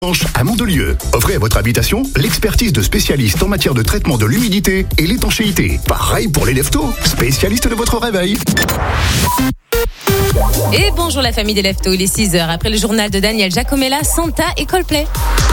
À Mandelieu, offrez à votre habitation l'expertise de spécialistes en matière de traitement de l'humidité et l'étanchéité. Pareil pour les leftos, spécialistes de votre réveil. Et bonjour la famille des leftos, il est 6h. Après le journal de Daniel Giacomella, Santa et Coldplay.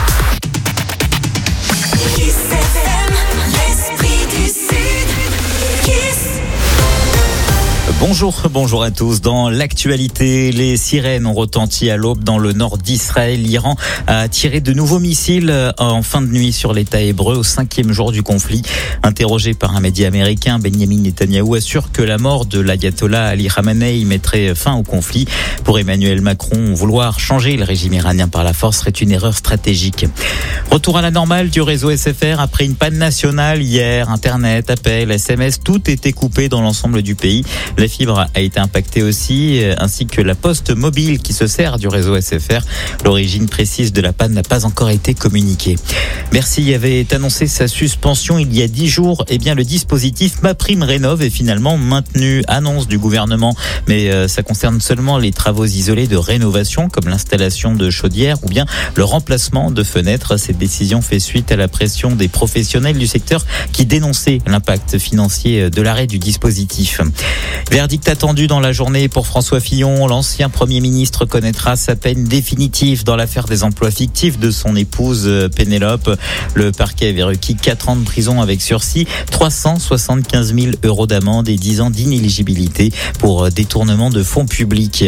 Bonjour à tous. Dans l'actualité, les sirènes ont retenti à l'aube dans le nord d'Israël. L'Iran a tiré de nouveaux missiles en fin de nuit sur l'État hébreu au 5e jour du conflit. Interrogé par un média américain, Benjamin Netanyahou assure que la mort de l'ayatollah Ali Khamenei mettrait fin au conflit. Pour Emmanuel Macron, vouloir changer le régime iranien par la force serait une erreur stratégique. Retour à la normale du réseau SFR après une panne nationale hier. Internet, appels, SMS, tout était coupé dans l'ensemble du pays. La fibre a été impactée aussi, ainsi que la poste mobile qui se sert du réseau SFR. L'origine précise de la panne n'a pas encore été communiquée. Bercy avait annoncé sa suspension il y a 10 jours. Eh bien, le dispositif MaPrimeRénov' est finalement maintenu. Annonce du gouvernement, mais ça concerne seulement les travaux isolés de rénovation, comme l'installation de chaudières ou bien le remplacement de fenêtres. Cette décision fait suite à la pression des professionnels du secteur qui dénonçaient l'impact financier de l'arrêt du dispositif. Verdict attendu dans la journée pour François Fillon. L'ancien Premier ministre connaîtra sa peine définitive dans l'affaire des emplois fictifs de son épouse Pénélope. Le parquet avait requis 4 ans de prison avec sursis, 375 000 € d'amende et 10 ans d'inéligibilité pour détournement de fonds publics.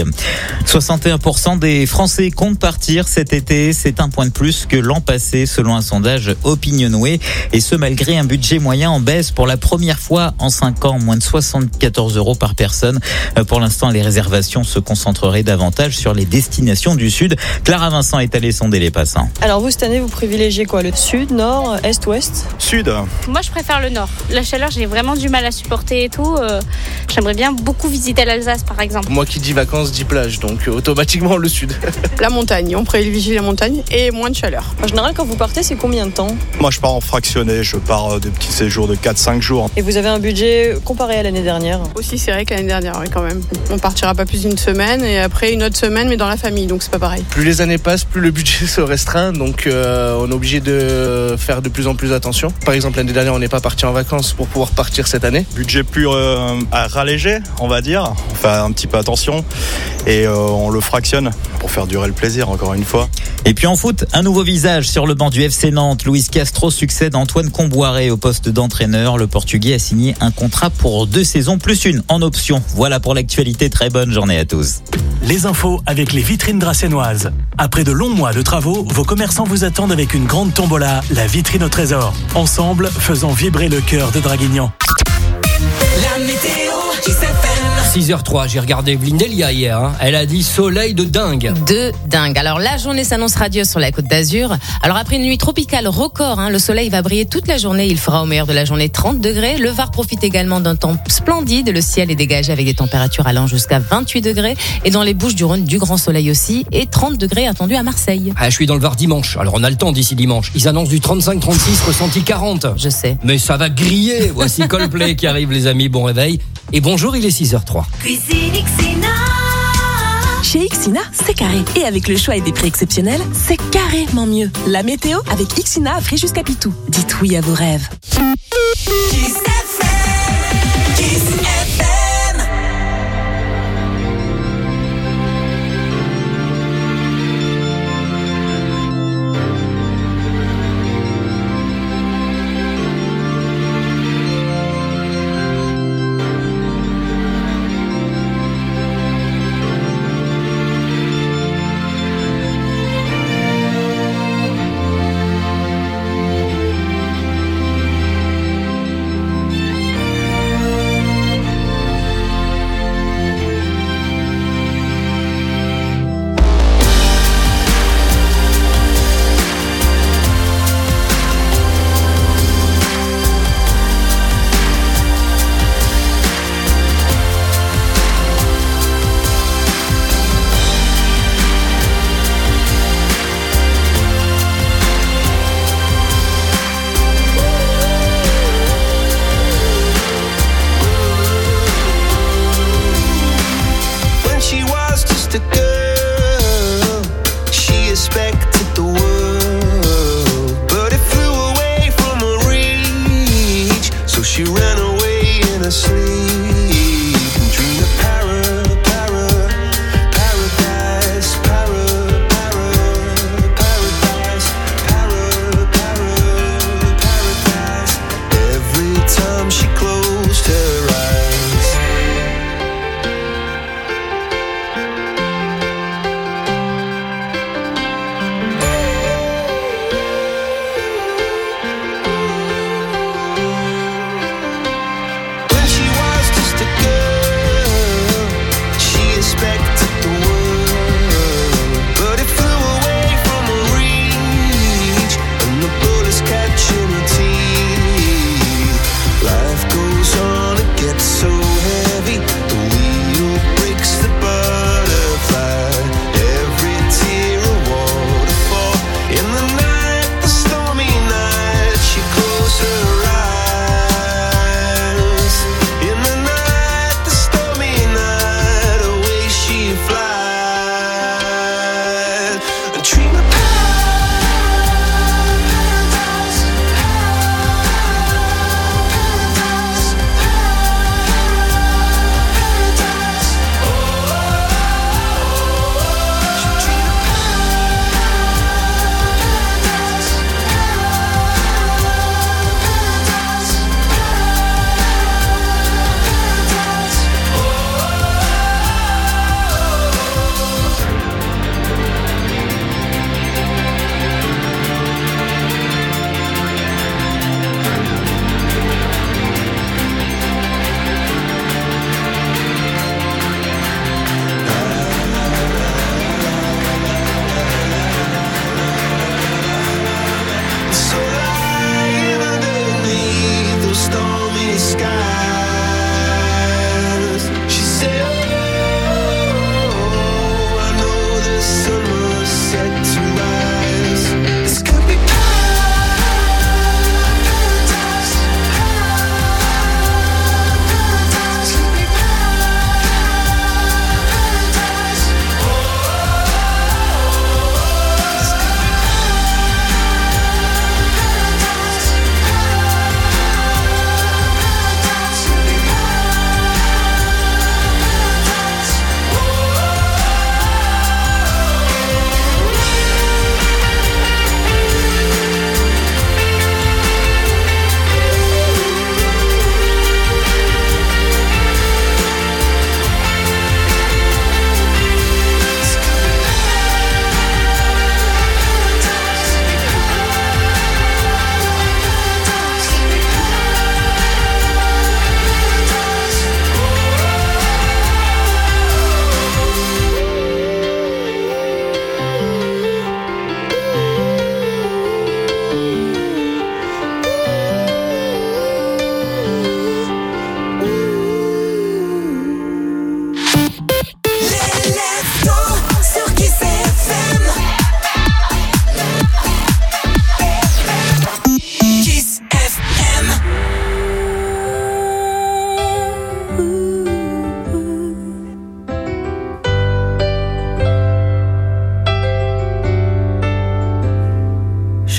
61% des Français comptent partir cet été. C'est un point de plus que l'an passé selon un sondage Opinionway. Et ce malgré un budget moyen en baisse pour la première fois en 5 ans, moins de 74 € par personne. Pour l'instant, les réservations se concentreraient davantage sur les destinations du Sud. Clara Vincent est allée sonder les passants. Alors vous, cette année, vous privilégiez quoi? Le Sud, Nord, Est, Ouest? Sud. Moi, je préfère le Nord. La chaleur, j'ai vraiment du mal à supporter et tout. J'aimerais bien beaucoup visiter l'Alsace, par exemple. Moi qui dis vacances, dis plage, donc automatiquement le Sud. La montagne, on privilégie la montagne et moins de chaleur. En général, quand vous partez, c'est combien de temps? Moi, je pars en fractionné, je pars de petits séjours de 4-5 jours. Et vous avez un budget comparé à l'année dernière? Aussi, c'est vrai que l'année dernière, oui, quand même. On partira pas plus d'une semaine et après une autre semaine, mais dans la famille, donc c'est pas pareil. Plus les années passent, plus le budget se restreint, donc on est obligé de faire de plus en plus attention. Par exemple, l'année dernière, on n'est pas parti en vacances pour pouvoir partir cette année. Budget plus à ralléger, on va dire. On fait un petit peu attention et on le fractionne pour faire durer le plaisir, encore une fois. Et puis en foot, un nouveau visage sur le banc du FC Nantes. Luis Castro succède à Antoine Comboiré au poste d'entraîneur. Le Portugais a signé un contrat pour 2 saisons plus une en option. Voilà pour l'actualité. Très bonne journée à tous. Les infos avec les vitrines dracénoises. Après de longs mois de travaux, vos commerçants vous attendent avec une grande tombola, la vitrine au trésor. Ensemble, faisons vibrer le cœur de Draguignan. La météo qui s'appelle 6h03, j'ai regardé Evelyne Delia hier, Elle a dit soleil de dingue. De dingue. Alors la journée s'annonce radieuse sur la Côte d'Azur. Alors après une nuit tropicale record, le soleil va briller toute la journée. Il fera au meilleur de la journée 30 degrés. Le Var profite également d'un temps splendide. Le ciel est dégagé avec des températures allant jusqu'à 28 degrés. Et dans les Bouches-du-Rhône, du grand soleil aussi. Et 30 degrés attendus à Marseille. Je suis dans le Var dimanche, alors on a le temps d'ici dimanche. Ils annoncent du 35-36, ressenti 40. Je sais. Mais ça va griller. Voici Coldplay qui arrive les amis, bon réveil. Et bonjour, il est 6h03. Cuisine Xina. Chez Xina, c'est carré. Et avec le choix et des prix exceptionnels, c'est carrément mieux. La météo avec Xina a frais jusqu'à Pitou. Dites oui à vos rêves.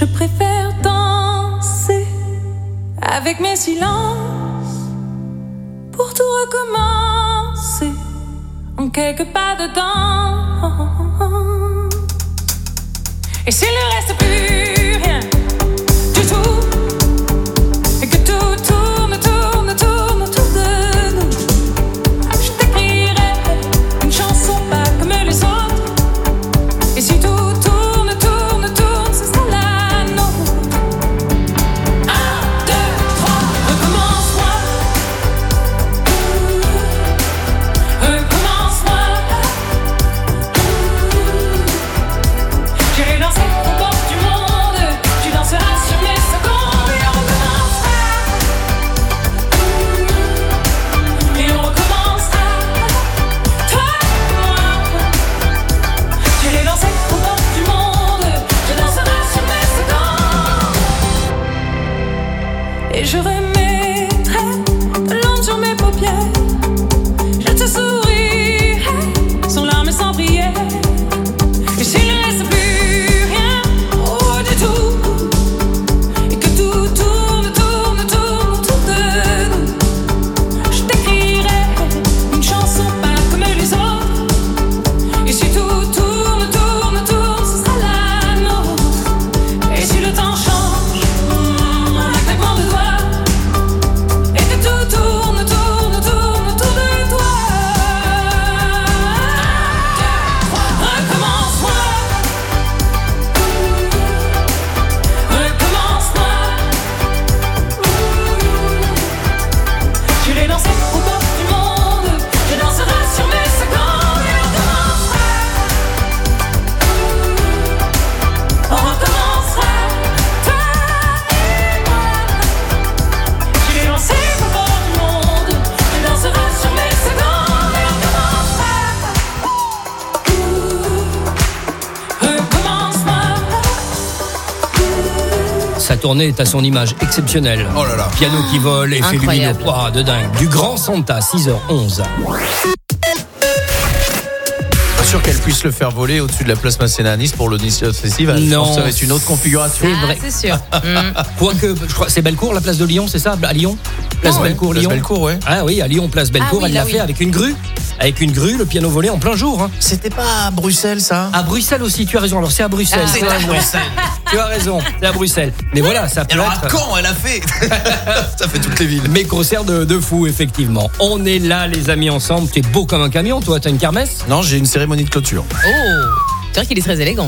Je préfère danser avec mes silences pour tout recommencer en quelques pas dedans. Et s'il ne reste plus rien du tout, et que tout tourne autour de nous, je t'écrirai une chanson pas comme les autres. Et si tout tourne, ce sera la nôtre. 1, 2, 3, recommence-moi. Recommence-moi. J'irai danser aux portes du monde. Tu danseras sur mes secondes. Et on recommencera. Et on recommencera. Toi et moi. J'irai danser aux portes du monde. Tu danseras sur mes secondes. Et je remettrai de l'encre sur mes paupières. Je te sourirai sans larmes et sans prière. Et s'il ne reste plus rien du tout, et que tout tourne autour de nous, je t'écrirai une chanson pas comme les autres. Et si tout tourne, ce sera la nôtre. Et si le temps change, un claquement de doigts, et que tout tourne autour de toi. Recommence-moi. Recommence-moi. J'irai danser aux portes du monde. Je danserai sur mes secondes. Et on recommencera. On recommencera. Toi et moi. J'irai danser aux portes du monde. Je danserai sur mes secondes. Et on recommencera. Recommence-moi. Sa tournée est à son image exceptionnelle. Oh là là. Piano qui vole, effet lumineux, Incroyable. ouah, de dingue. Du Grand Santa, 6h11. Pas sûr qu'elle puisse le faire voler au-dessus de la place Masséna à Nice pour le Nice Festival. Je Non. pense que ça va être une autre configuration. C'est vrai. C'est sûr. Quoique, je crois, c'est Bellecour, la place de Lyon, c'est ça? À Lyon? Place Ouais, Bellecour, place Lyon. Bellecour, ouais. Ah oui, à Lyon, place Bellecour, Ah oui, elle là, l'a oui. fait avec une grue. Avec une grue, le piano volé en plein jour. Hein. C'était pas à Bruxelles, ça? À Bruxelles aussi, tu as raison. Alors c'est à Bruxelles. Ah, tu as raison. Tu as raison, c'est à Bruxelles. Mais voilà, ça Et peut alors à être. Caen, elle a fait. Ça fait toutes les villes. Mais concert de fou, effectivement. On est là, les amis, ensemble. T'es beau comme un camion, toi. T'as une kermesse? Non, j'ai une cérémonie de clôture. Oh, c'est vrai qu'il est très élégant.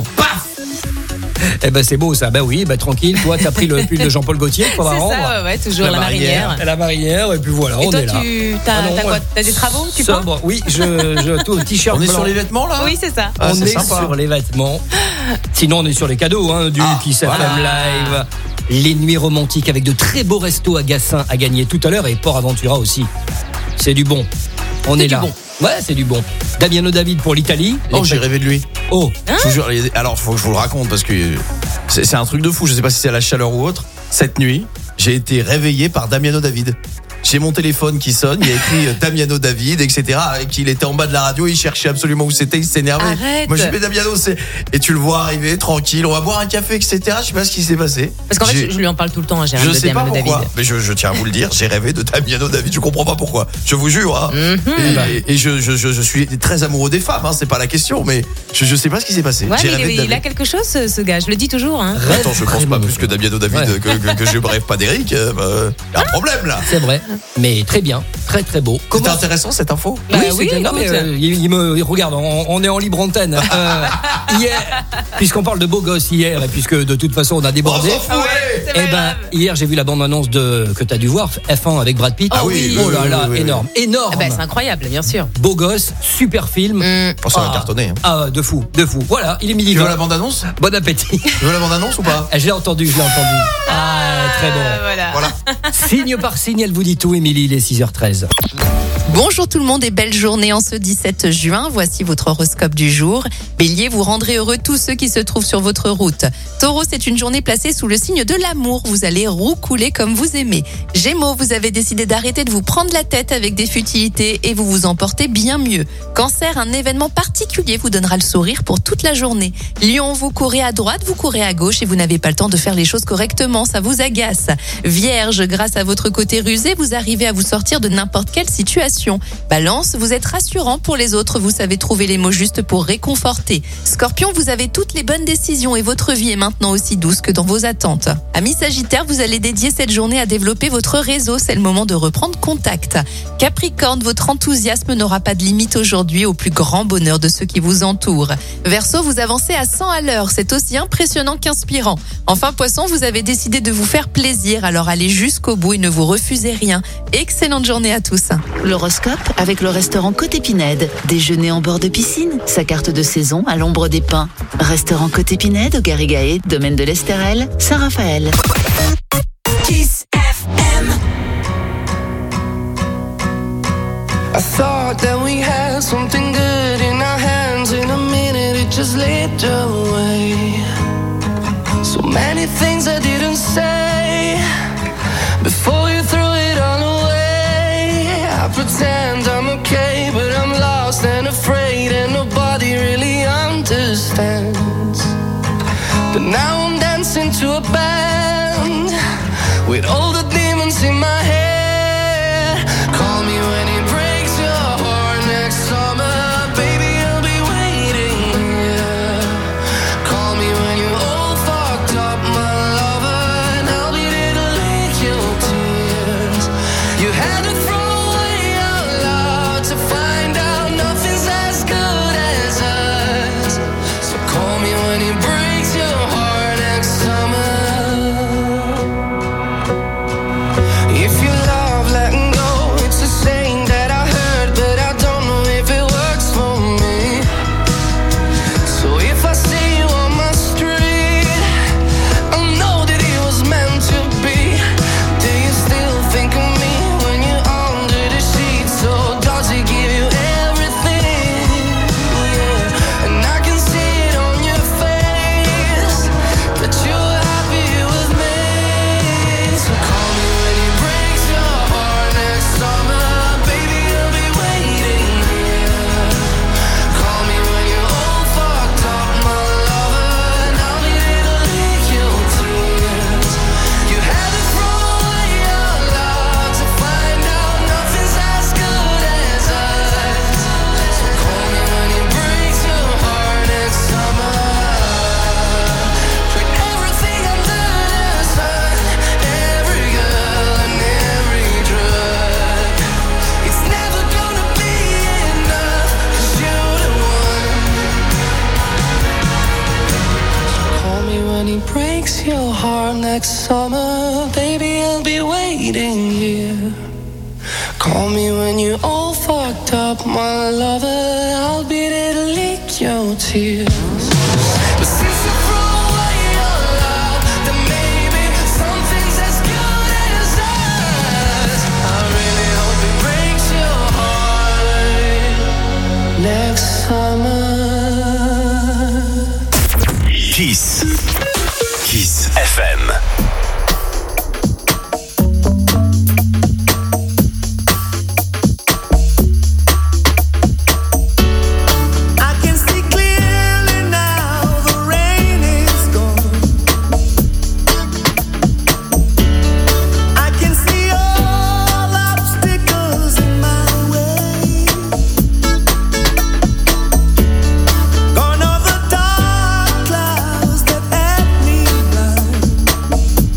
Eh ben c'est beau ça. Ben oui, ben tranquille. Toi, t'as pris le pull de Jean-Paul Gaultier pour C'est la rendre. ça, ouais, toujours la marinière. La marinière, et puis voilà, Et on toi, est là. t'as quoi? T'as des travaux? Tu peins? Sobre. Oui, je tout t-shirt On est blanc. sur les vêtements, là? Oui, c'est ça. Ah, On c'est est sympa. sur les vêtements. Sinon, on est sur les cadeaux, hein, du Kiss FM Live. Les nuits romantiques avec de très beaux restos à Gassin à gagner tout à l'heure et Port Aventura aussi. C'est du bon. On est du là. bon. Ouais, c'est du bon. Damiano David pour l'Italie. Oh, j'ai rêvé de lui. Oh, Je vous jure, alors faut que je vous le raconte parce que c'est un truc de fou. Je sais pas si c'est à la chaleur ou autre. Cette nuit, j'ai été réveillé par Damiano David. J'ai mon téléphone qui sonne, il y a écrit Damiano David, etc. Qu'il était en bas de la radio, il cherchait absolument où c'était, il s'énervait. Arrête. Moi je dis Damiano, c'est... Et tu le vois arriver tranquille, on va boire un café, etc. Je sais pas ce qui s'est passé. Parce qu'en fait, je lui en parle tout le temps à Gérald Je de sais pas Damiano pourquoi, David. mais je tiens à vous le dire, j'ai rêvé de Damiano David, je comprends pas pourquoi. Je vous jure, hein. Et je suis très amoureux des femmes, hein, c'est pas la question, mais je sais pas ce qui s'est passé. Ouais, J'ai mais rêvé de il David. a quelque chose, ce gars. Je le dis toujours. Hein. Attends, je pense pas plus que Damiano David que je rêve pas d'Eric. Il y a un problème là. c'est vrai. Mais très bien, très très beau. C'était intéressant cette info. Bah oui, oui, c'est non, mais, écoute. il me regarde, on est en libre antenne. Hier, puisqu'on parle de beaux gosses hier, et puisque de toute façon on a débordé. On s'en fout, ouais. C'est pas Eh ben, grave. hier j'ai vu la bande-annonce que t'as dû voir, F1 avec Brad Pitt. Ah oui, oh là oui, là, oui, oui. énorme, énorme. Ah bah, c'est incroyable, bien sûr. Beau gosse, super film. Oh, ça va cartonner. Hein. Ah, de fou, de fou. Voilà, il est midi Tu veux 20. la bande-annonce? Bon appétit. Tu veux la bande-annonce ou pas? Je l'ai entendu. Ah, très bon. Voilà. Signe par signe, elle vous dit tout, Émilie, il est 6h13. Bonjour tout le monde et belle journée en ce 17 juin. Voici votre horoscope du jour. Bélier, vous rendrez heureux tous ceux qui se trouvent sur votre route. Taureau, c'est une journée placée sous le signe de l'amour. l'amour, vous allez roucouler comme vous aimez. Gémeaux, vous avez décidé d'arrêter de vous prendre la tête avec des futilités et vous vous en portez bien mieux. Cancer, un événement particulier vous donnera le sourire pour toute la journée. Lion, vous courez à droite, vous courez à gauche et vous n'avez pas le temps de faire les choses correctement, ça vous agace. Vierge, grâce à votre côté rusé, vous arrivez à vous sortir de n'importe quelle situation. Balance, vous êtes rassurant pour les autres, vous savez trouver les mots justes pour réconforter. Scorpion, vous avez toutes les bonnes décisions et votre vie est maintenant aussi douce que dans vos attentes. Amis Sagittaire, vous allez dédier cette journée à développer votre réseau, c'est le moment de reprendre contact. Capricorne, votre enthousiasme n'aura pas de limite aujourd'hui au plus grand bonheur de ceux qui vous entourent. Verseau, vous avancez à 100 à l'heure, c'est aussi impressionnant qu'inspirant. Enfin Poisson, vous avez décidé de vous faire plaisir, alors allez jusqu'au bout et ne vous refusez rien. Excellente journée à tous. L'horoscope avec le restaurant Côte Épinède. Déjeuner en bord de piscine, sa carte de saison à l'ombre des pins. Restaurant Côte Épinède au Garrigae, domaine de l'Estérel, Saint-Raphaël. Kiss FM. I thought that we had something good in our hands. In a minute it just slipped away. So many things I didn't say before you threw it all away. I pretend I'm okay, but I'm lost and afraid, and nobody really understands. But now I'm dancing to a band with all the demons in my head. Call me when it breaks your heart next summer, baby, I'll be waiting here. Call me when you're all fucked up, my lover, and I'll be there to lick your tears. You had to throw away our love to find out nothing's as good as us. So call me when it breaks your heart next summer. If you love letting go, it's the saying that I heard, but I don't know if it works for me. So if I see you on my street, I know that it was meant to be. Do you still think of me when you're under the sheets? Or does it give you everything? Yeah. And I can see it on your face that you're happy with me. So call me when it breaks your heart next summer, baby, I'll be waiting here. Call me when you're all fucked up, my lover, and I'll be there to lick your tears. You had to throw away your love to find out nothing's as good as us. So call me when it breaks your heart next summer. Put everything under the sun, every girl and every drug. It's never gonna be enough, 'cause you're the one. So call me when it breaks your heart next summer, baby, I'll be waiting here. Call me when you're all fucked up, my lover, I'll be there to lick your tears. But since you threw away your love, then maybe something's as good as us. I really hope it breaks your heart next summer. Kiss. Kiss FM. I can see clearly now, the rain is gone. I can see all obstacles in my way. Gone are the dark clouds that had me blind.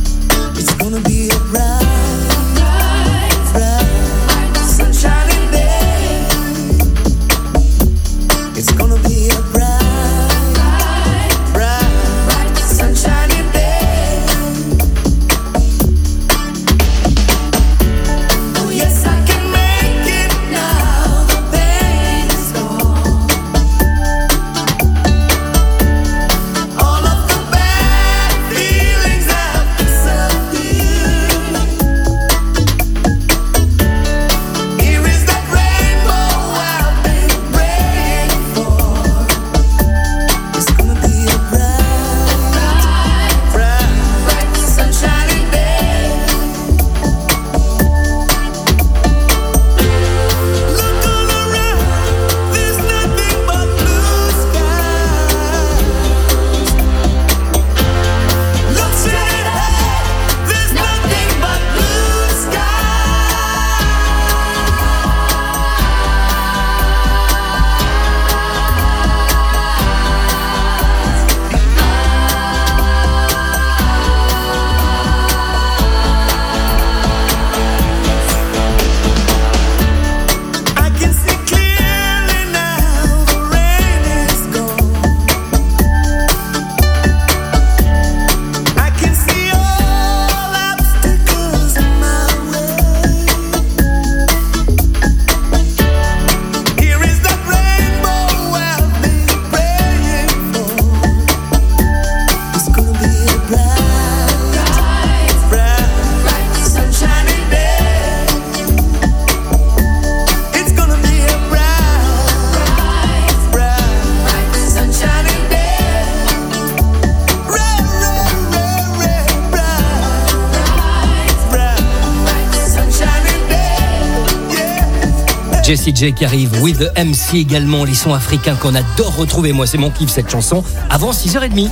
Jessie J qui arrive, With the MC également, les sons africains qu'on adore retrouver. Moi, c'est mon kiff cette chanson. Avant 6h30.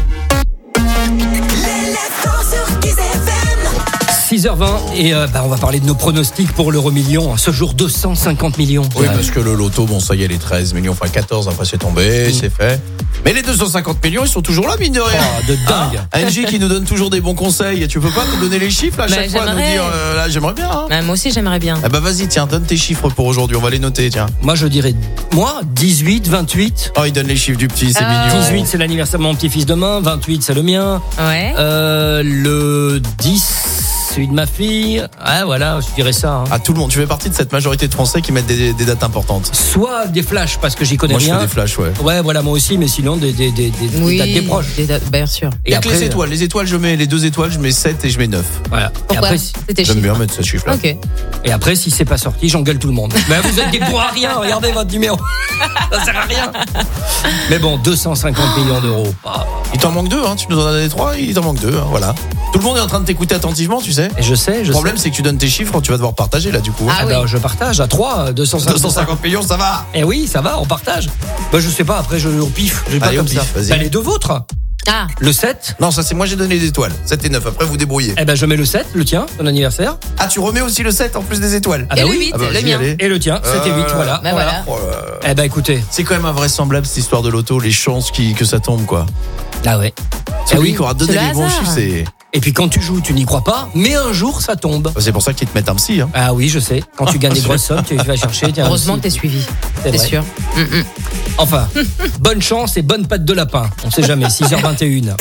6h20 et on va parler de nos pronostics pour l'euro-million. Ce jour, 250 millions. Oui, parce que le loto, bon, ça y est, les 13 millions, enfin 14, après c'est tombé, c'est fait. Mais les 250 millions, ils sont toujours là, mine de rien. Oh, de dingue. Angie qui nous donne toujours des bons conseils. Tu peux pas nous donner les chiffres là, à chaque fois, nous dire là, j'aimerais bien. Hein. Moi aussi, j'aimerais bien. Ah bah vas-y, tiens, donne tes chiffres pour aujourd'hui, on va les noter, tiens. Moi, je dirais, 18, 28. Oh, il donne les chiffres du petit, c'est mignon. 18, c'est l'anniversaire de mon petit-fils demain. 28, c'est le mien. Ouais. Le 10, celui de ma fille. Ah, voilà, je dirais ça. Hein. Ah, tout le monde. Tu fais partie de cette majorité de Français qui mettent des dates importantes. Soit des flashs, parce que j'y connais rien. Moi, je fais des flashs, ouais. Ouais, voilà, moi aussi, mais sinon, des dates des proches. Bien sûr. Et après, les étoiles, je mets les 2 étoiles, je mets 7 et je mets 9. Voilà. Pourquoi? Et après, j'aime bien mettre ce chiffre-là. Ok. Et après, si c'est pas sorti, j'engueule tout le monde. Mais vous êtes des bons à rien, regardez votre numéro. Ça sert à rien. Mais bon, 250 millions d'euros. Il t'en manque 2, hein. Tu nous en as donné 3, il t'en manque 2, hein. Voilà. Tout le monde est en train de t'écouter attentivement, tu sais. Et je sais. Le problème, c'est que tu donnes tes chiffres, tu vas devoir partager là, du coup. Ah oui. Je partage à 3, 250 millions, ça va. Eh oui, ça va, on partage. Bah, je sais pas, après, au pif. J'ai pas Allez, comme au pif, ça. vas-y. Bah, les 2 vôtres. Ah. Le 7. Non, ça c'est moi, j'ai donné les étoiles. 7 et 9, après vous débrouillez. Eh ben, je mets le 7, le tien, ton anniversaire. Ah, tu remets aussi le 7 en plus des étoiles. Ah bah et oui. le 8, ah bah, le mien. Et le tien, 7 et 8, voilà. Bah voilà. Eh ben, écoutez. C'est quand même invraisemblable cette histoire de loto, les chances que ça tombe, quoi. Ah ouais. C'est lui qui aura donné les bons chiffres, c'est. Et puis quand tu joues, tu n'y crois pas, mais un jour ça tombe. C'est pour ça qu'ils te mettent un psy. Hein. Ah oui, je sais. Quand tu gagnes des grosses sommes, tu vas chercher. Heureusement que t'es suivi. C'est sûr. Enfin, bonne chance et bonne patte de lapin. On sait jamais. 6h21.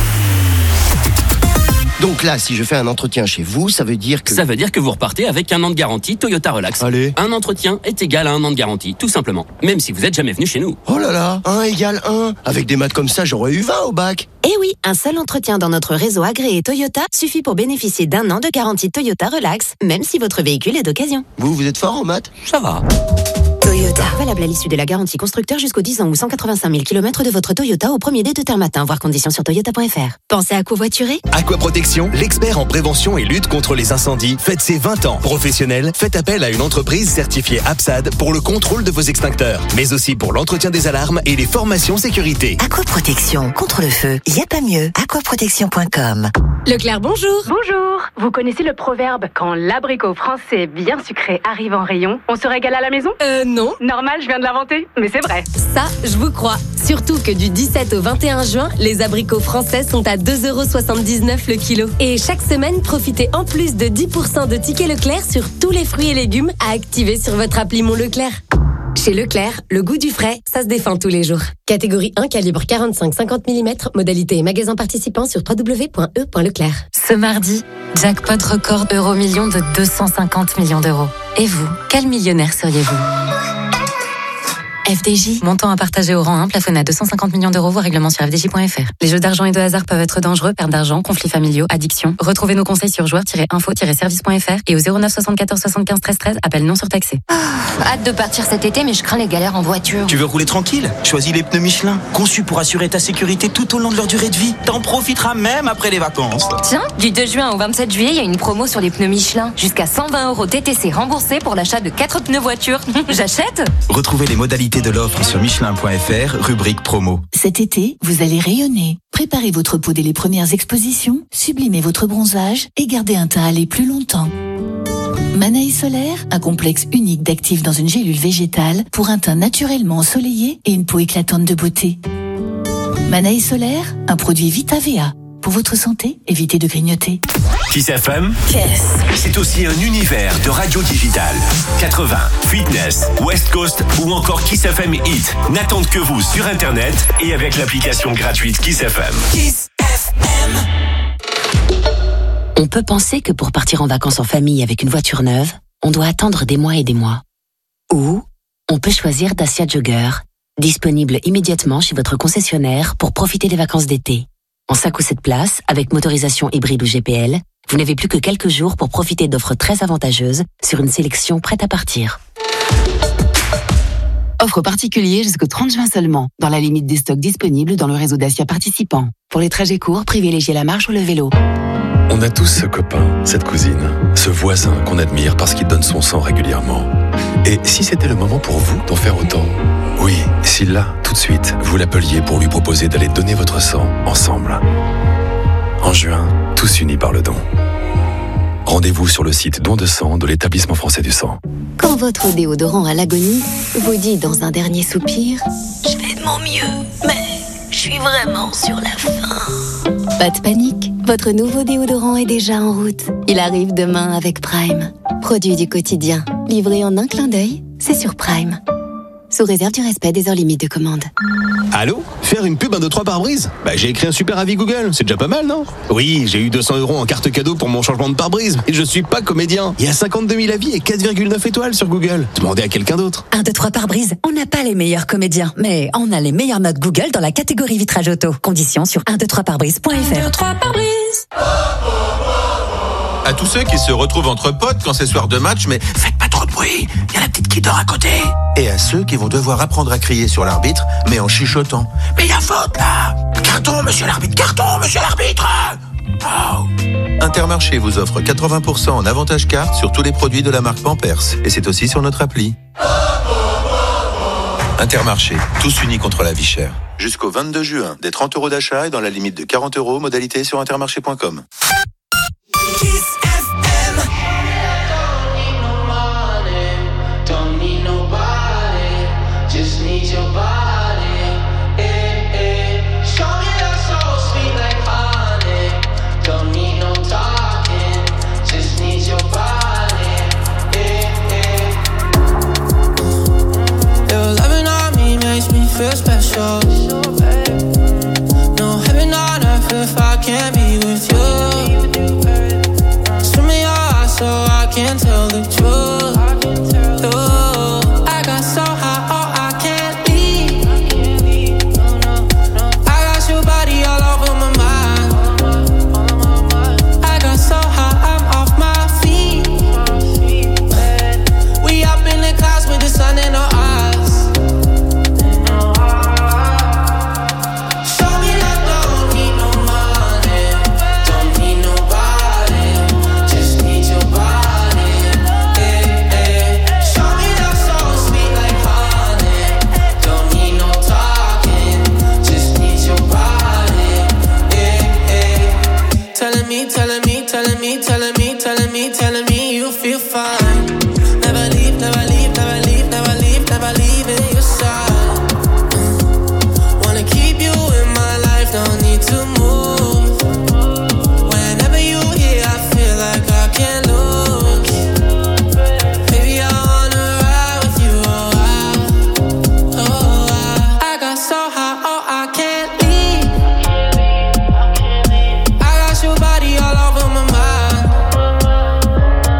Donc là, si je fais un entretien chez vous, ça veut dire que... Ça veut dire que vous repartez avec 1 an de garantie Toyota Relax. Allez. Un entretien est égal à 1 an de garantie, tout simplement. Même si vous n'êtes jamais venu chez nous. Oh là là, 1 égale 1. Avec des maths comme ça, j'aurais eu 20 au bac. Eh oui, un seul entretien dans notre réseau agréé Toyota suffit pour bénéficier d'1 an de garantie Toyota Relax, même si votre véhicule est d'occasion. Vous êtes fort en maths? Ça va. Toyota. Valable à l'issue de la garantie constructeur jusqu'aux 10 ans ou 185 000 km de votre Toyota au premier dé de terme matin. Voir conditions sur toyota.fr. Pensez à covoiturer? Aquaprotection, l'expert en prévention et lutte contre les incendies, fête ses 20 ans. Professionnel, faites appel à une entreprise certifiée APSAD pour le contrôle de vos extincteurs, mais aussi pour l'entretien des alarmes et les formations sécurité. Aquaprotection, contre le feu, y a pas mieux. Aquaprotection.com. Leclerc, bonjour. Bonjour. Vous connaissez le proverbe « Quand l'abricot français bien sucré arrive en rayon, on se régale à la maison » Non. Normal, je viens de l'inventer, mais c'est vrai. Ça, je vous crois. Surtout que du 17 au 21 juin, les abricots français sont à 2,79€ le kilo. Et chaque semaine, profitez en plus de 10% de tickets Leclerc sur tous les fruits et légumes à activer sur votre appli Mon Leclerc. Chez Leclerc, le goût du frais, ça se défend tous les jours. Catégorie 1, calibre 45-50 mm, modalité et magasin participant sur www.e.leclerc. Ce mardi, jackpot record euro-million de 250 millions d'euros. Et vous, quel millionnaire seriez-vous ? FDJ, montant à partager au rang 1, plafonné à 250 millions d'euros, voire règlement sur fdj.fr. Les jeux d'argent et de hasard peuvent être dangereux, perte d'argent, conflits familiaux, addiction. Retrouvez nos conseils sur joueurs-info-service.fr et au 09 74 75 13 13, appel non surtaxé. Hâte de partir cet été, mais je crains les galères en voiture. Tu veux rouler tranquille ? Choisis les pneus Michelin, conçus pour assurer ta sécurité tout au long de leur durée de vie. T'en profiteras même après les vacances. Tiens, du 2 juin au 27 juillet, il y a une promo sur les pneus Michelin. Jusqu'à 120 € TTC remboursés pour l'achat de 4 pneus voiture. J'achète ? Retrouvez les modalités de l'offre sur Michelin.fr, rubrique promo. Cet été, vous allez rayonner. Préparez votre peau dès les premières expositions, sublimez votre bronzage et gardez un teint hâlé plus longtemps. Manaï Solaire, un complexe unique d'actifs dans une gélule végétale pour un teint naturellement ensoleillé et une peau éclatante de beauté. Manaï Solaire, un produit Vitavea. Pour votre santé, évitez de grignoter. Kiss FM, c'est aussi un univers de radio digitale. 80, fitness, West Coast ou encore Kiss FM Hit n'attendent que vous sur Internet et avec l'application gratuite Kiss FM. Kiss FM. On peut penser que pour partir en vacances en famille avec une voiture neuve, on doit attendre des mois et des mois. Ou on peut choisir Dacia Jogger, disponible immédiatement chez votre concessionnaire pour profiter des vacances d'été. En 5 ou 7 places, avec motorisation hybride ou GPL, vous n'avez plus que quelques jours pour profiter d'offres très avantageuses sur une sélection prête à partir. Offre particulier jusqu'au 30 juin seulement, dans la limite des stocks disponibles dans le réseau Dacia participant. Pour les trajets courts, privilégiez la marche ou le vélo. On a tous ce copain, cette cousine, ce voisin qu'on admire parce qu'il donne son sang régulièrement. Et si c'était le moment pour vous d'en faire autant? Oui, si là, tout de suite, vous l'appeliez pour lui proposer d'aller donner votre sang ensemble. En juin, tous unis par le don. Rendez-vous sur le site Don de sang de l'Établissement français du sang. Quand votre déodorant à l'agonie vous dit dans un dernier soupir « Je fais de mon mieux, mais je suis vraiment sur la fin ». Pas de panique, votre nouveau déodorant est déjà en route. Il arrive demain avec Prime. Produit du quotidien, livré en un clin d'œil, c'est sur Prime. Sous réserve du respect des heures limites de commande. Allô? Faire une pub 1, 2, 3 pare-brise? J'ai écrit un super avis Google, c'est déjà pas mal, non? Oui, j'ai eu 200 € en carte cadeau pour mon changement de pare-brise. Et je suis pas comédien. Il y a 52 000 avis et 4,9 étoiles sur Google. Demandez à quelqu'un d'autre. 1, 2, 3 pare-brise, on n'a pas les meilleurs comédiens, mais on a les meilleures notes Google dans la catégorie vitrage auto. Conditions sur 123pare-brise.fr. 1, 2, 3 pare-brise. À tous ceux qui se retrouvent entre potes quand c'est soir de match, mais faites pas trop de bruit, il y a la petite qui dort à côté. Et à ceux qui vont devoir apprendre à crier sur l'arbitre, mais en chuchotant. Mais il y a faute là! Carton, monsieur l'arbitre, carton, monsieur l'arbitre! Oh. Intermarché vous offre 80% en avantage carte sur tous les produits de la marque Pampers. Et c'est aussi sur notre appli. Intermarché, tous unis contre la vie chère. Jusqu'au 22 juin, des 30 € d'achat et dans la limite de 40 €, modalité sur intermarché.com. Feel special. No heaven on earth if I can't be with you. Swim me your eyes so I can tell the truth. Ooh, I got so high, oh I can't leave. I got your body all over my mind. I got so high, I'm off my feet. We up in the clouds with the sun in our eyes. Telling me you feel fine. Never leave, never leave, never leave, never leave, never leave in your side. Wanna keep you in my life, no need to move. Whenever you here, I feel like I can't lose. Baby, I wanna ride with you, I got so high, oh I can't leave. I got your body all over my mind.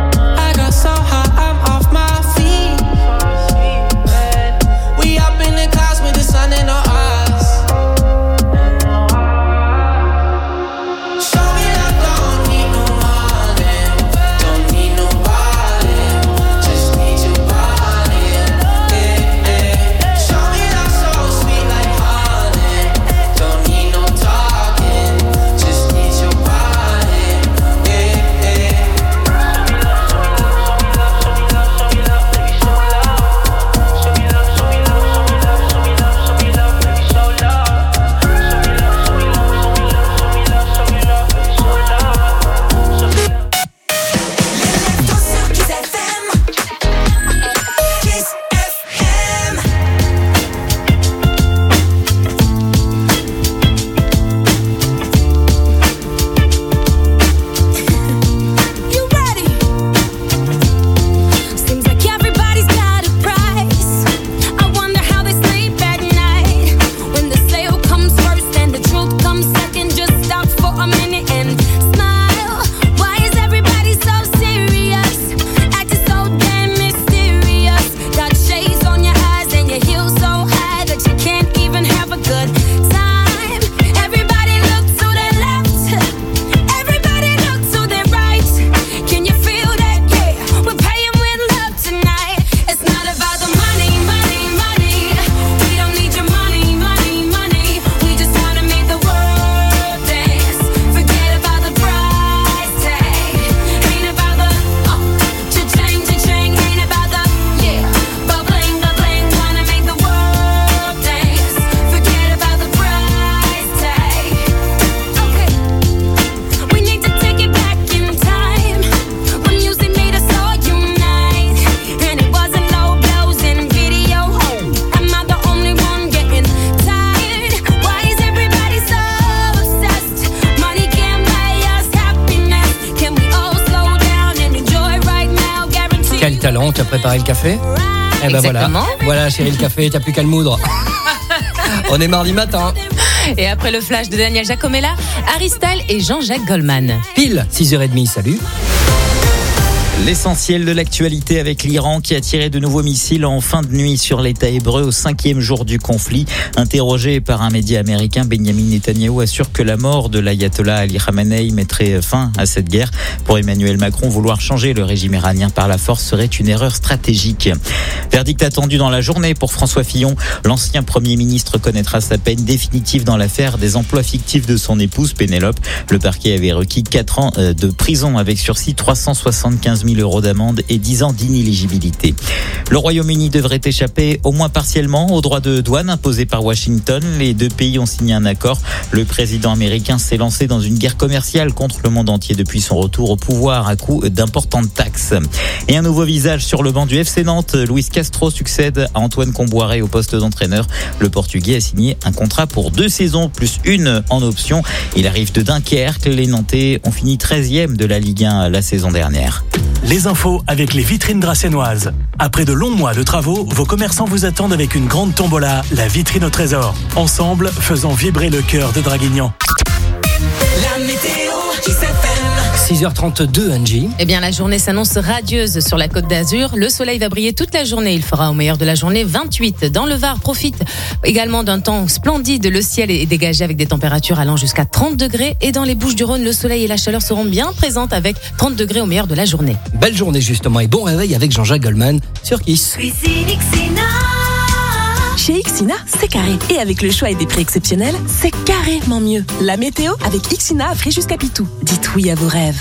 talent, tu as préparé le café ? Eh ben Exactement. Voilà chérie, le café, t'as plus qu'à le moudre. On est mardi matin. Et après le flash de Daniel Giacomella, Harry Styles et Jean-Jacques Goldman. Pile 6h30, salut. L'essentiel de l'actualité avec l'Iran qui a tiré de nouveaux missiles en fin de nuit sur l'État hébreu au 5e jour du conflit. Interrogé par un média américain, Benjamin Netanyahou assure que la mort de l'ayatollah Ali Khamenei mettrait fin à cette guerre. Pour Emmanuel Macron, vouloir changer le régime iranien par la force serait une erreur stratégique. Verdict attendu dans la journée pour François Fillon. L'ancien Premier ministre connaîtra sa peine définitive dans l'affaire des emplois fictifs de son épouse Pénélope. Le parquet avait requis 4 ans de prison avec sursis, 375 000 € d'amende et 10 ans d'inéligibilité. Le Royaume-Uni devrait échapper au moins partiellement aux droits de douane imposés par Washington. Les deux pays ont signé un accord. Le président américain s'est lancé dans une guerre commerciale contre le monde entier depuis son retour au pouvoir à coup d'importantes taxes. Et un nouveau visage sur le banc du FC Nantes. Luis Castro succède à Antoine Comboiré au poste d'entraîneur. Le Portugais a signé un contrat pour 2 saisons plus une en option. Il arrive de Dunkerque. Les Nantais ont fini 13e de la Ligue 1 la saison dernière. Les infos avec les vitrines dracénoises. Après de longs mois de travaux, vos commerçants vous attendent avec une grande tombola, la vitrine au trésor. Ensemble, faisons vibrer le cœur de Draguignan. La météo qui s'appelle 6h32, Angie. Eh bien, la journée s'annonce radieuse sur la Côte d'Azur. Le soleil va briller toute la journée. Il fera au meilleur de la journée 28. Dans le Var, profite également d'un temps splendide. Le ciel est dégagé avec des températures allant jusqu'à 30 degrés. Et dans les Bouches-du-Rhône, le soleil et la chaleur seront bien présentes avec 30 degrés au meilleur de la journée. Belle journée, justement. Et bon réveil avec Jean-Jacques Goldman sur Kiss. Chez Ixina, c'est carré. Et avec le choix et des prix exceptionnels, c'est carrément mieux. La météo avec Ixina à Fréjus Capitou. Dites oui à vos rêves.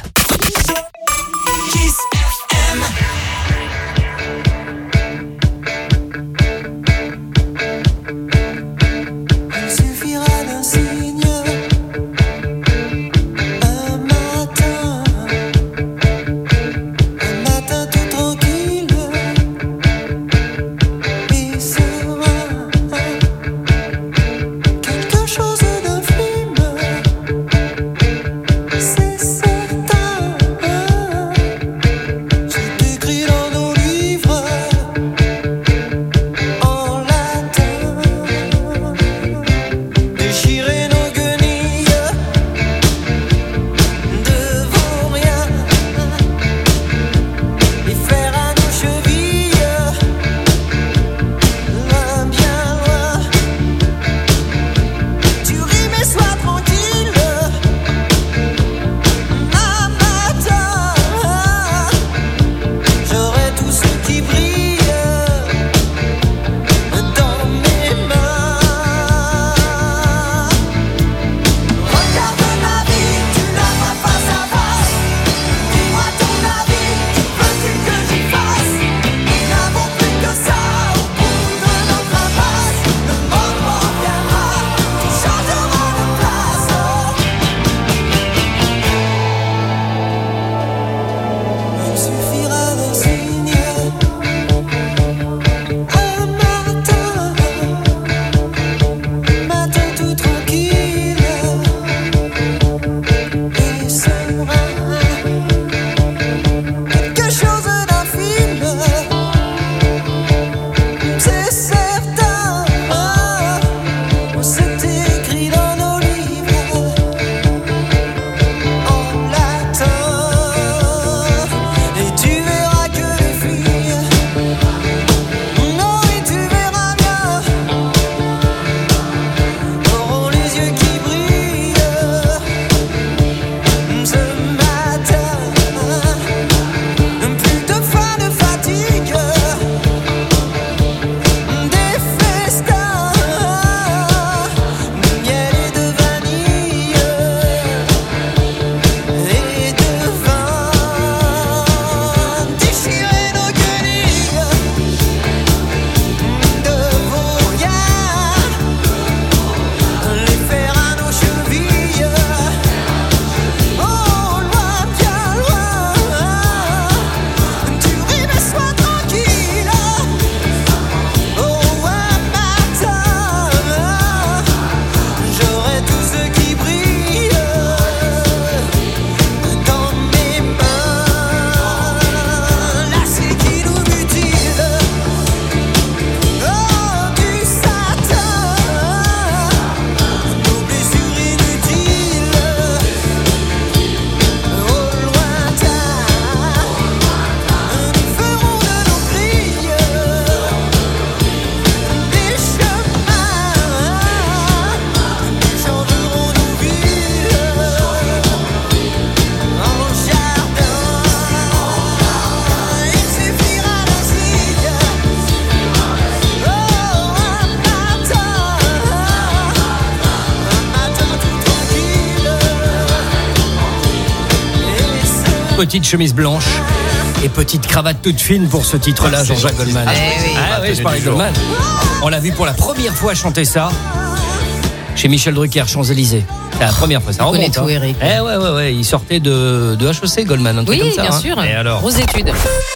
Petite chemise blanche et petite cravate toute fine pour ce titre-là, Jean-Jacques Goldman. Oui, je parlais de Goldman. On l'a vu pour la première fois chanter ça chez Michel Drucker, Champs-Élysées. C'est la première fois, ça remonte. Tout, Eric. Ouais. Il sortait de HEC, Goldman, un truc comme ça. Oui, bien sûr. Et alors ? Aux études.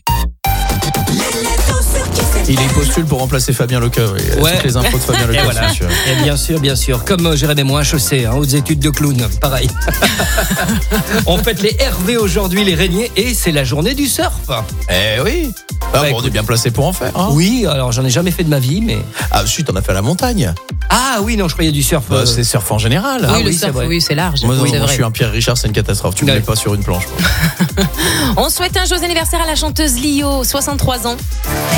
Il est postule pour remplacer Fabien Lecoeur. Toutes les infos de Fabien Lecoeur. Voilà. Et bien sûr. Comme Jérémy moi, HEC, hautes études de clown, pareil. On fête les Hervé aujourd'hui, les Régniers, et c'est la journée du surf. Eh oui. On est bien placé pour en faire. Hein. Oui, alors j'en ai jamais fait de ma vie, mais. Ah, si, t'en as fait à la montagne. Ah oui, non, je croyais du surf. C'est surf en général. Oui, le surf, c'est large. Moi, c'est je suis un Pierre Richard, c'est une catastrophe. Tu ne mets pas sur une planche. On souhaite un joyeux anniversaire à la chanteuse Lio, 63 ans.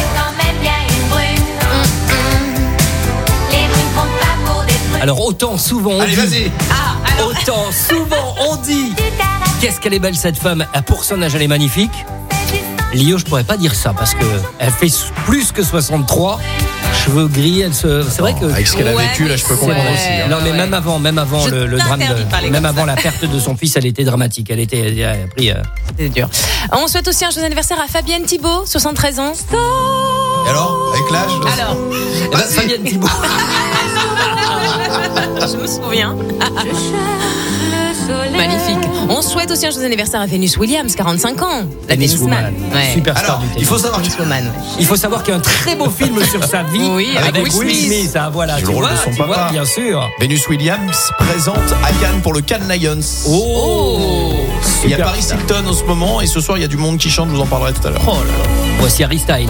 Alors autant souvent on dit, autant souvent on dit, qu'est-ce qu'elle est belle cette femme, pour son âge elle est magnifique. Lio, je pourrais pas dire ça parce que elle fait plus que 63, cheveux gris, c'est vrai que avec ce qu'elle a vécu là, je peux comprendre aussi. Hein. Non mais même avant le drame, même avant la perte de son fils, elle était dramatique, elle a pris. C'est dur. On souhaite aussi un joyeux anniversaire à Fabienne Thibault, 73 ans. Et alors, avec l'âge Alors, Fabienne Thibault. Je me souviens. Magnifique. On souhaite aussi un joyeux anniversaire à Venus Williams, 45 ans. La tennisman. Superstar du tennis. Il faut savoir qu'il y a un très beau film sur sa vie. Oui, avec Will Smith. Voilà, le rôle de son papa. Bien sûr. Venus Williams présente à Cannes pour le Cannes Lions. Il y a Paris Hilton en ce moment et ce soir il y a du monde qui chante, je vous en parlerai tout à l'heure. Oh là là. Voici Harry Styles.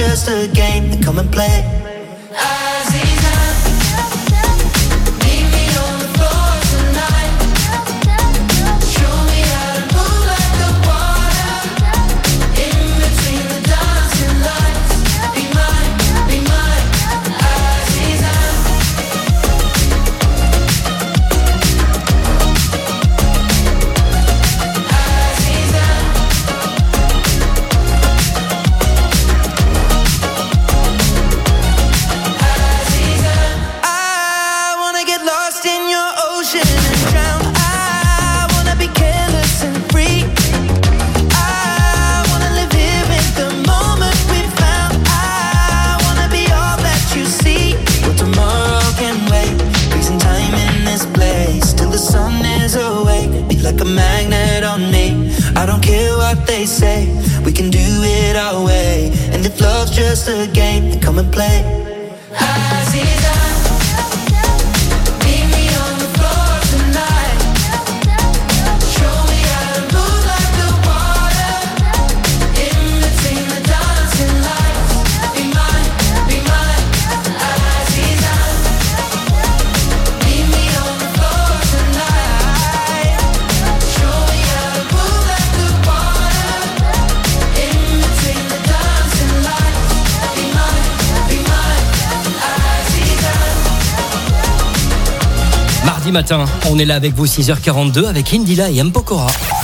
just a game, then come and play. Like a magnet on me. I don't care what they say, we can do it our way. And if love's just a game, then come and play. Aziza, meet me on the floor tonight. Show me how to move like the water. In between the dancing lights. Be mine, Aziza. Meet me on the floor tonight. Mardi matin, on est là avec vous 6h42 avec Indila et Mpokora.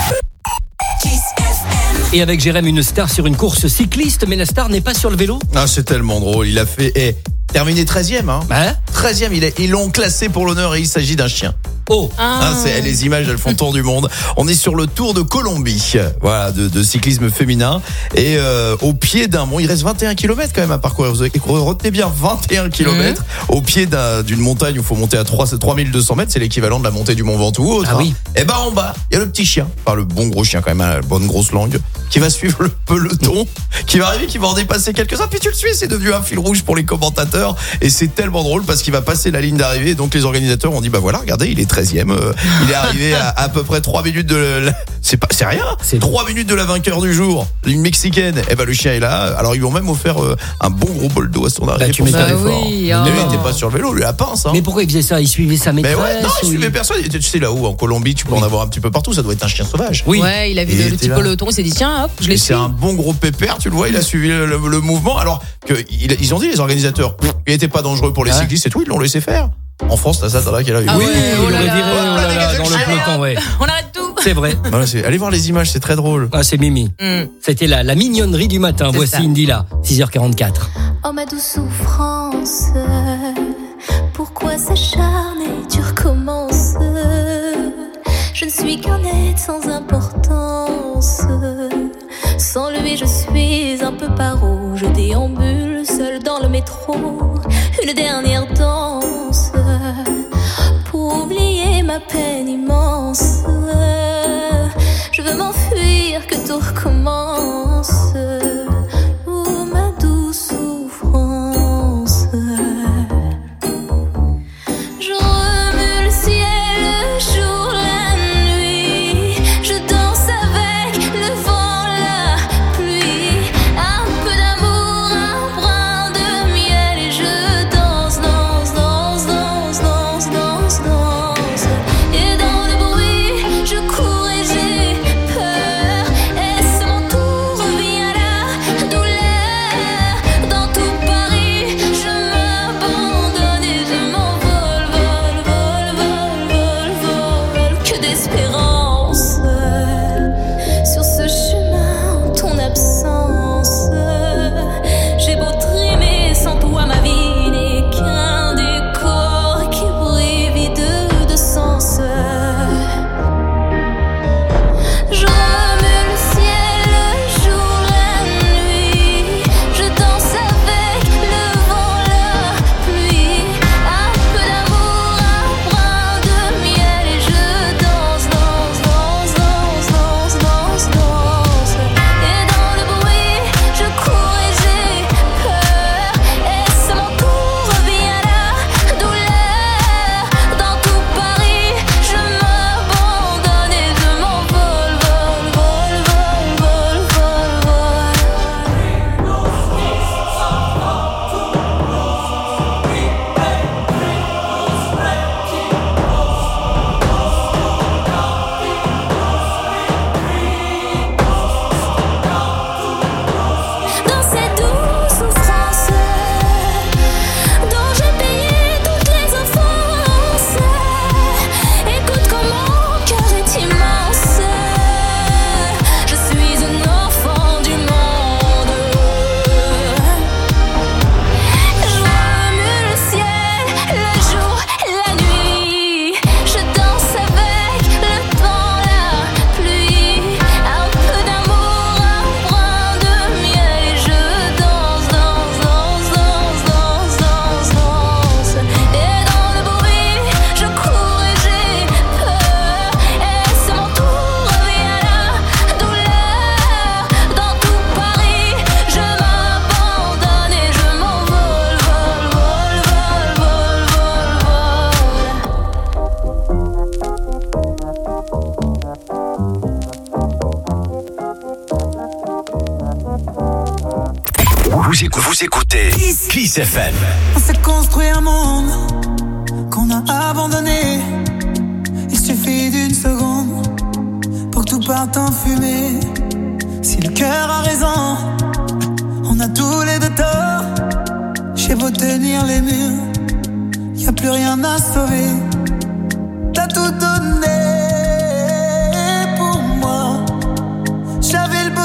Et avec Jérém, une star sur une course cycliste, mais la star n'est pas sur le vélo. Ah, c'est tellement drôle, il a fait terminé 13e hein. 13e, ils l'ont classé pour l'honneur et il s'agit d'un chien. Oh. Les images elles font tour du monde. On est sur le Tour de Colombie, voilà, de cyclisme féminin et au pied d'un mont, il reste 21 km quand même à parcourir. Vous retenez bien 21 km au pied d'une montagne où il faut monter à 3200 mètres, c'est l'équivalent de la montée du Mont Ventoux ou autre. Ah oui. Et en bas, il y a le petit chien, enfin le bon gros chien quand même, la bonne grosse langue, qui va suivre le peloton, qui va arriver, qui va en dépasser quelques-uns. Puis tu le suis, c'est devenu un fil rouge pour les commentateurs et c'est tellement drôle parce qu'il va passer la ligne d'arrivée. Donc les organisateurs ont dit voilà, regardez, il est 13e, il est arrivé à peu près 3 minutes de c'est rien, c'est 3 minutes de la vainqueur du jour, une mexicaine. Et le chien est là. Alors ils lui ont même offert un bon gros bol d'eau à son arrivée pour faire l'effort. Oui, il était pas sur le vélo, lui la pince. Mais pourquoi il faisait ça? Il suivait sa maîtresse? Non, il suivait personne. Tu sais là-haut en Colombie, tu peux en avoir un petit peu partout. Ça doit être un chien sauvage. Oui. Ouais, il a vu le petit peloton, il s'est dit tiens, hop, je l'ai suivi. C'est un bon gros pépère, tu le vois. Il a suivi le mouvement. Alors que ils ont dit les organisateurs, il était pas dangereux pour les cyclistes et tout. Ils l'ont laissé faire. En France, t'as ça, t'as là qu'elle a eu. Oui, il l'aurait viré dans le peloton, ouais. On arrête tout. C'est vrai. Voilà, allez voir les images, c'est très drôle. Ah, c'est Mimi. C'était la mignonnerie du matin. C'est voici ça. Indila, 6h44. Oh ma douce souffrance, pourquoi s'acharner, tu recommences. Je ne suis qu'un être sans importance. Sans lui je suis un peu paro. Je déambule seul dans le métro. Une dernière danse pour oublier ma peine immense. Je veux m'enfuir, que tout recommence. Oh ma douce souffrance. Je remue le ciel, le jour, la nuit. Je danse avec le vent, la pluie. Un peu d'amour, un brin de miel. Et je danse, danse, danse, danse, danse, danse, danse. Et dans le bruit Vous écoutez Kiss FM. On s'est construit un monde qu'on a abandonné. Il suffit d'une seconde pour que tout parte en fumée. Si le cœur a raison, on a tous les deux tort. J'ai beau tenir les murs, y a plus rien à sauver. T'as tout donné pour moi. J'avais le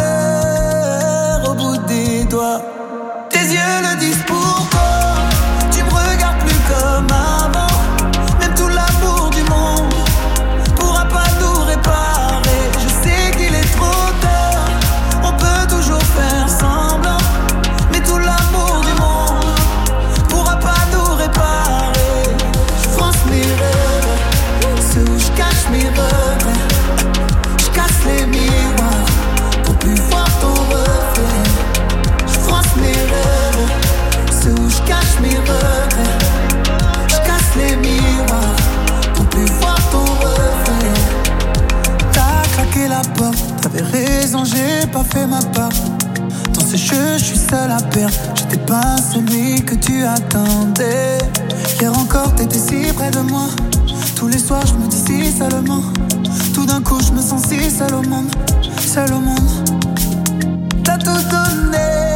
bonheur au bout des doigts. Tes yeux le disent pourquoi. Tu me regardes plus comme avant. Même tout l'amour du monde pourra pas nous réparer. Je sais qu'il est trop tard. On peut toujours faire semblant. Mais tout l'amour du monde pourra pas nous réparer. Je fronce mes rêves, ceux où je cache mes regrets. Je casse les miroirs pour plus voir ton reflet. Je fronce mes rêves, ceux où je cache mes regrets. Je casse les miroirs pour plus voir ton reflet. T'as claqué la porte, t'avais raison, j'ai pas fait ma part. Dans ce jeu, je suis seul à perdre. J'étais pas celui que tu attendais. Hier encore, t'étais si près de moi. Tous les soirs, je me dis si seulement. Tout d'un coup, je me sens si seul au monde. Seul au monde. T'as tout donné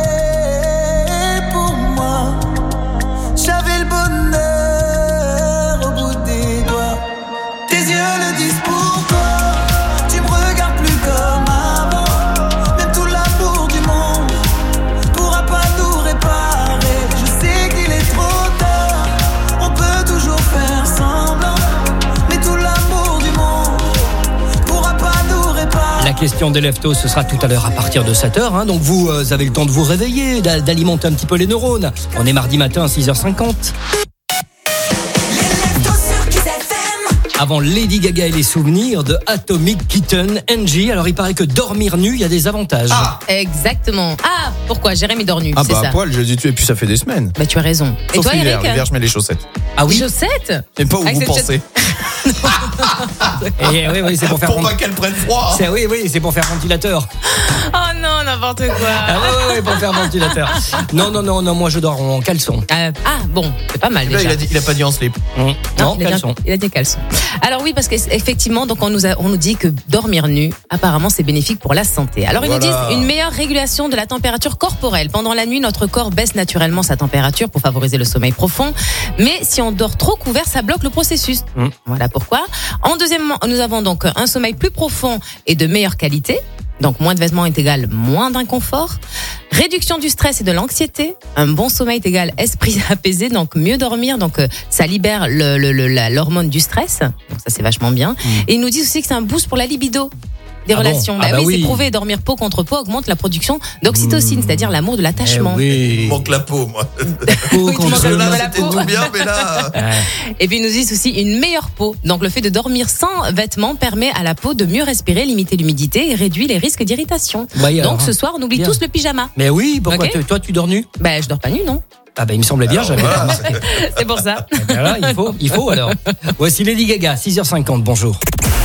pour moi. J'avais le bonheur au bout des doigts. Tes yeux le disent pourquoi. Tu me regardes plus comme avant. Même tout l'amour du monde pourra pas nous réparer. Je sais qu'il est trop tard. On peut toujours faire semblant. Mais tout l'amour du monde pourra pas nous réparer. La question des leftos, ce sera tout à l'heure à partir de 7h. Donc vous avez le temps de vous réveiller, d'alimenter un petit peu les neurones. On est mardi matin à 6h50. Avant Lady Gaga et les souvenirs de Atomic Kitten, NG. Alors il paraît que dormir nu, il y a des avantages. Ah, exactement. Ah, pourquoi Jérémy dort nu, Ah c'est bah ça. à poil, je dis tu et puis ça fait des semaines. Bah tu as raison. Et Sauf toi, l'hiver, Eric? l'hiver je mets les chaussettes. Ah oui. Chaussettes? Et pas où Avec vous cette pensez. Et oui, c'est pour faire Pour pas qu'elle prenne froid. Oui, c'est pour faire ventilateur. Oh non, n'importe quoi. Ah ouais, pour faire ventilateur. Non, moi je dors en caleçon. Bon, c'est pas mal Là, déjà. il a pas dit en slip. Non, il a caleçon. Il a des caleçons. Alors oui, parce qu'effectivement, donc on nous dit que dormir nu, apparemment, c'est bénéfique pour la santé. Alors ils nous disent une meilleure régulation de la température corporelle. Pendant la nuit, notre corps baisse naturellement sa température pour favoriser le sommeil profond. Mais si on dort trop couvert, ça bloque le processus. Voilà pourquoi. En deuxièmement, nous avons donc un sommeil plus profond et de meilleure qualité. Donc moins de vêtements est égal moins d'inconfort. Réduction du stress et de l'anxiété. Un bon sommeil est égal esprit apaisé, donc mieux dormir. Donc ça libère l'hormone du stress. Donc ça c'est vachement bien. Et ils nous disent aussi que c'est un boost pour la libido des relations. Oui, c'est prouvé. Dormir peau contre peau augmente la production d'oxytocine, c'est-à-dire l'amour de l'attachement. Il manque la peau, moi. Oui, tu manques là, la c'était peau. tout bien, mais là. Et puis ils nous disent aussi une meilleure peau. Donc le fait de dormir sans vêtements permet à la peau de mieux respirer, limiter l'humidité et réduit les risques d'irritation. Donc ce soir, on oublie tous le pyjama. Mais oui, pourquoi Okay. toi tu dors nu? Bah je dors pas nu, non. Ah bah il me semblait bien, j'avais voilà, remarqué. C'est pour ça. Là, il faut alors. Voici Lady Gaga, 6h50, bonjour.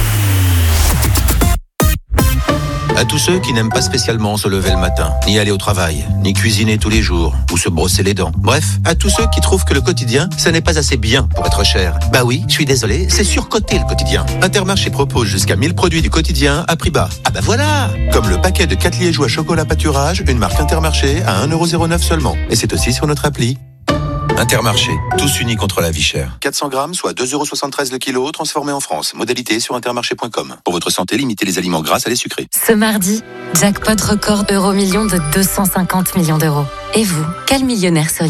À tous ceux qui n'aiment pas spécialement se lever le matin, ni aller au travail, ni cuisiner tous les jours, ou se brosser les dents. Bref, à tous ceux qui trouvent que le quotidien, ça n'est pas assez bien pour être cher. Bah oui, je suis désolé, c'est surcoté le quotidien. Intermarché propose jusqu'à 1000 produits du quotidien à prix bas. Ah bah voilà! Comme le paquet de 4 liégeois chocolat pâturage, une marque Intermarché à 1,09€ seulement. Et c'est aussi sur notre appli. Intermarché, tous unis contre la vie chère. 400 grammes, soit 2,73€ le kilo, transformé en France. Modalité sur intermarché.com. Pour votre santé, limitez les aliments gras à les sucrés. Ce mardi, jackpot record euro-million de 250 millions d'euros. Et vous, quel millionnaire seriez-vous ?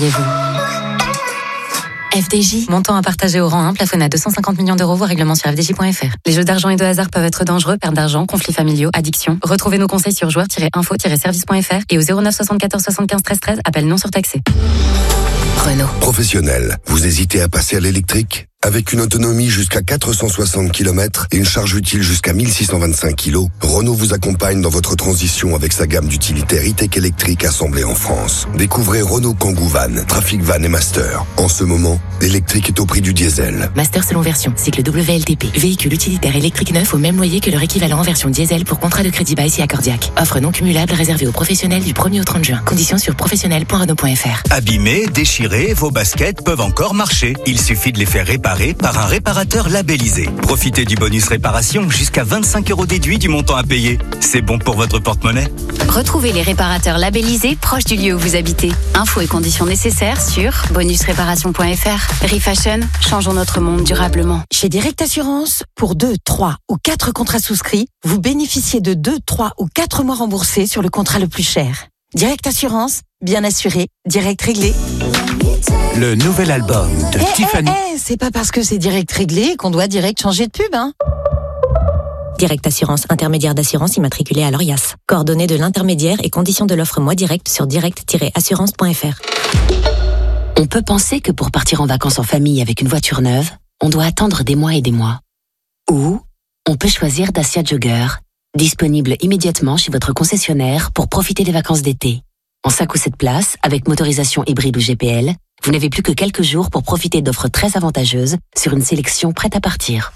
FDJ, montant à partager au rang 1, plafonné à 250 millions d'euros, voire règlement sur fdj.fr. Les jeux d'argent et de hasard peuvent être dangereux, perte d'argent, conflits familiaux, addiction. Retrouvez nos conseils sur joueurs-info-service.fr et au 09 74 75 13 13, appel non surtaxé. Renault. Professionnel, vous hésitez à passer à l'électrique ? Avec une autonomie jusqu'à 460 km et une charge utile jusqu'à 1625 kg, Renault vous accompagne dans votre transition avec sa gamme d'utilitaires e-tech électriques assemblés en France. Découvrez Renault Kangoo Van, Trafic Van et Master. En ce moment, l'électrique est au prix du diesel. Master selon version, cycle WLTP. Véhicule utilitaire électrique neuf au même loyer que leur équivalent en version diesel pour contrat de crédit by si accordiaque. Offre non cumulable réservée aux professionnels du 1er au 30 juin. Conditions sur professionnel.renault.fr. Abîmés, déchirés, vos baskets peuvent encore marcher. Il suffit de les faire réparer par un réparateur labellisé. Profitez du bonus réparation jusqu'à 25 € déduit du montant à payer. C'est bon pour votre porte-monnaie. Retrouvez les réparateurs labellisés proches du lieu où vous habitez. Infos et conditions nécessaires sur bonusréparation.fr. Refashion, changeons notre monde durablement. Chez Direct Assurance, pour 2, 3 ou 4 contrats souscrits, vous bénéficiez de 2, 3 ou 4 mois remboursés sur le contrat le plus cher. Direct Assurance, bien assuré, direct réglé. Le nouvel album de Tiffany. C'est pas parce que c'est direct réglé qu'on doit direct changer de pub, hein. Direct Assurance, intermédiaire d'assurance immatriculé à l'ORIAS. Coordonnées de l'intermédiaire et conditions de l'offre Moi Direct sur direct-assurance.fr. On peut penser que pour partir en vacances en famille avec une voiture neuve, on doit attendre des mois et des mois. Ou on peut choisir Dacia Jogger, disponible immédiatement chez votre concessionnaire pour profiter des vacances d'été. En 5 ou 7 places, avec motorisation hybride ou GPL, vous n'avez plus que quelques jours pour profiter d'offres très avantageuses sur une sélection prête à partir.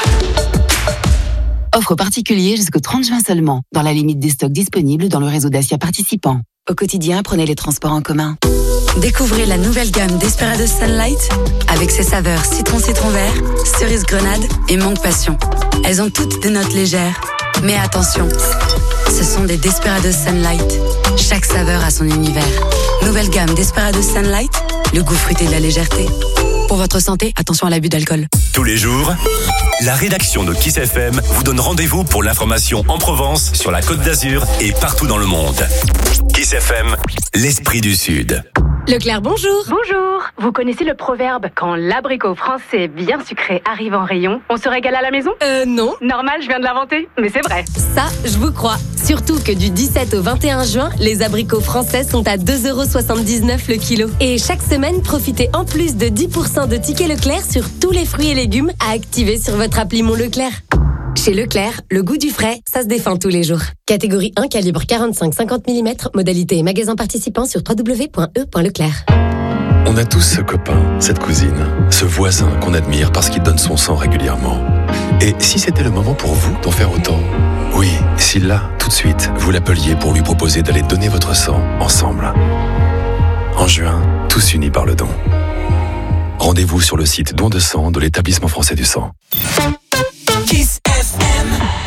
Offre particulière jusqu'au 30 juin seulement, dans la limite des stocks disponibles dans le réseau Dacia participant. Au quotidien, prenez les transports en commun. Découvrez la nouvelle gamme Desperados Sunlight avec ses saveurs citron vert, cerise grenade et mangue passion. Elles ont toutes des notes légères. Mais attention, ce sont des Desperados Sunlight. Chaque saveur a son univers. Nouvelle gamme Desperados Sunlight, le goût fruité de la légèreté. Pour votre santé, attention à l'abus d'alcool. Tous les jours, la rédaction de Kiss FM vous donne rendez-vous pour l'information en Provence, sur la Côte d'Azur et partout dans le monde. Kiss FM, l'esprit du Sud. Leclerc, bonjour. Bonjour. Vous connaissez le proverbe « Quand l'abricot français bien sucré arrive en rayon, on se régale à la maison » Non. Normal, je viens de l'inventer, mais c'est vrai. Ça, je vous crois. Surtout que du 17 au 21 juin, les abricots français sont à 2,79 € le kilo. Et chaque semaine, profitez en plus de 10% de tickets Leclerc sur tous les fruits et légumes à activer sur votre appli Mon Leclerc. Chez Leclerc, le goût du frais, ça se défend tous les jours. Catégorie 1, calibre 45-50 mm, modalité et magasin participant sur www.e.leclerc. On a tous ce copain, cette cousine, ce voisin qu'on admire parce qu'il donne son sang régulièrement. Et si c'était le moment pour vous d'en faire autant ? Oui, si là, tout de suite, vous l'appeliez pour lui proposer d'aller donner votre sang ensemble. En juin, tous unis par le don. Rendez-vous sur le site don de sang de l'Établissement français du sang. Kiss FM.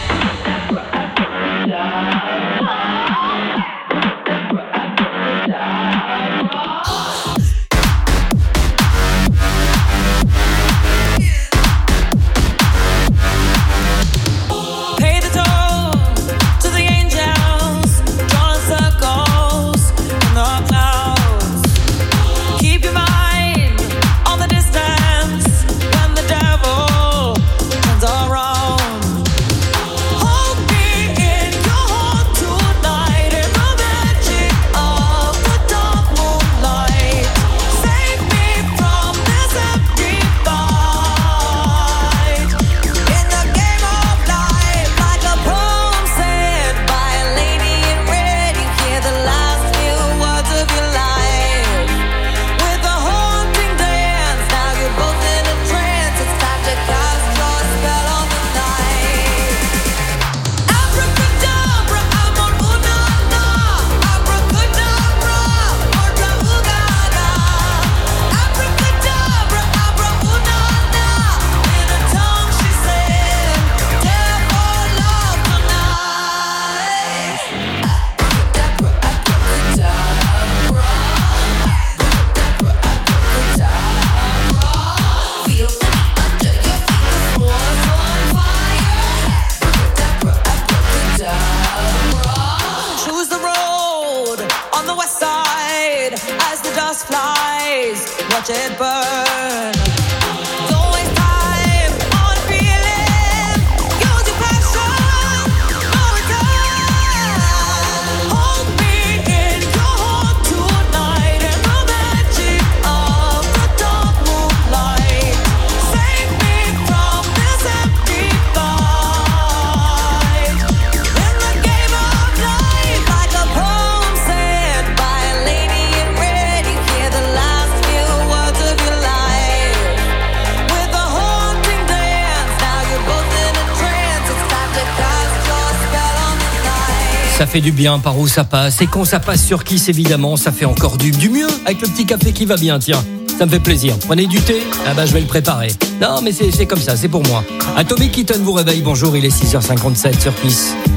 Pay the toll to the angels, drawing circles in the clouds. Keep your mind on the distance when the devil turns around. Hold me in your heart tonight in the magic of the dark moonlight. Save me from this empty fight. In the game of life, like a poem said by a lady in red, you hear the last few words of your life. With a haunting dance, now you're both in a trance. It's time to cast your spell on the night. Abracadabra, amor unana. Abracadabra, morta ugana. Abracadabra, abra unana. In a tongue she said, dare for love tonight. Feel under your feet, the floor's on fire. Choose the road on the west side as the dust flies. Watch it burn. Don't waste time on feeling. Use your passion. No return. Hold me in your heart tonight in the magic of the dark moonlight. Say Ça fait du bien par où ça passe. Et quand ça passe sur Kiss, évidemment, ça fait encore du mieux. Avec le petit café qui va bien, tiens. Ça me fait plaisir. Prenez du thé. Ah bah, je vais le préparer. Non, mais c'est comme ça, c'est pour moi. Atomic Kitten vous réveille. Bonjour, il est 6h57 sur Kiss.